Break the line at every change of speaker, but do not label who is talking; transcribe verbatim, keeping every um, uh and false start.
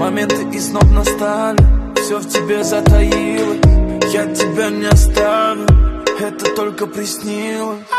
моменты и снов настали. Все в тебе затаилось, я тебя не оставлю, это только приснилось.